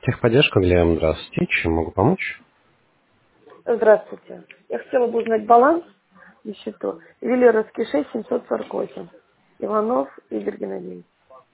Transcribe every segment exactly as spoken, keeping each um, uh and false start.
Техподдержка, Глеб, здравствуйте. Чем могу помочь? Здравствуйте. Я хотела бы узнать баланс на счету. Велеровский шесть семьсот сорок восемь. Иванов Игорь Геннадьевич.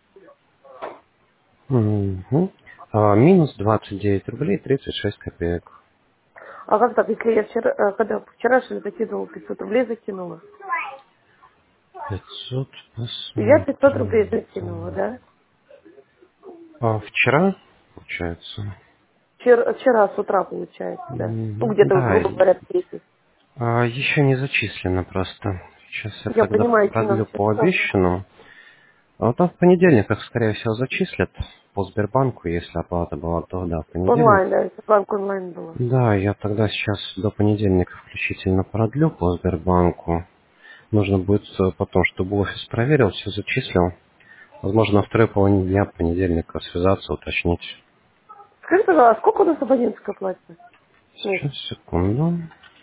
Мгм. А, минус двадцать девять рублей тридцать шесть копеек. А как так, если я вчера, э, когда вчера что ли закидывала пятьсот рублей, закинула? пятьсот, И я пятьсот посмотрим. рублей закинула, да? А, вчера, получается? Вчера, вчера с утра получается, да. Ну, Мгм. где-то, Да, грубо говоря, в десять. а, еще не зачислено просто. Сейчас я Я тогда понимаю, что нам продлю сейчас по поздно. обещанному. А вот там в понедельник их, скорее всего, зачислят по Сбербанку, если оплата была, то да, в понедельник. Онлайн, да, это банк онлайн было. Да, я тогда сейчас до понедельника включительно продлю по Сбербанку. Нужно будет э, потом, чтобы офис проверил, все зачислил. Возможно, на второй половине дня понедельника связаться, уточнить. Скажи, пожалуйста, а сколько у нас абонентская плата в месяц? Сейчас, секунду.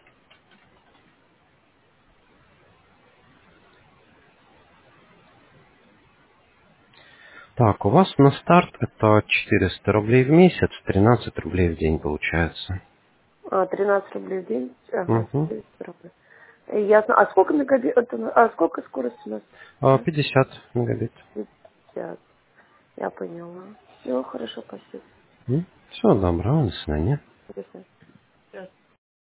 Так, у вас на старт это четыреста рублей в месяц, тринадцать рублей в день получается. А, тринадцать рублей в день? Ага, Угу. четыреста рублей. Э, Ясно. А сколько мегабит, это, а сколько скорость у нас? А, пятьдесят мегабит. пятьдесят. Я поняла. Все, хорошо, спасибо. Все, добро, до свидания. До свидания.